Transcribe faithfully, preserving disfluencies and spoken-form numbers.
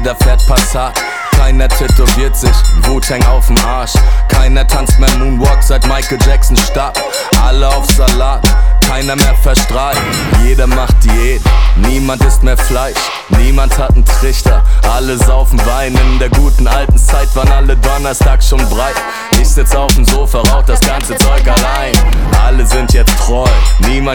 jeder fährt Passat. Keiner tätowiert sich Wu-Tang auf'm Arsch. Keiner tanzt mehr Moonwalk seit Michael Jackson starb. Alle auf Salat, keiner mehr verstrahlt. Jeder macht Diät, niemand isst mehr Fleisch. Niemand hat einen Trichter, alle saufen Wein. In der guten alten Zeit waren alle Donnerstag schon breit. Ich sitz auf'm Sofa, rauch das ganze Zeug allein. Alle sind jetzt treu, niemand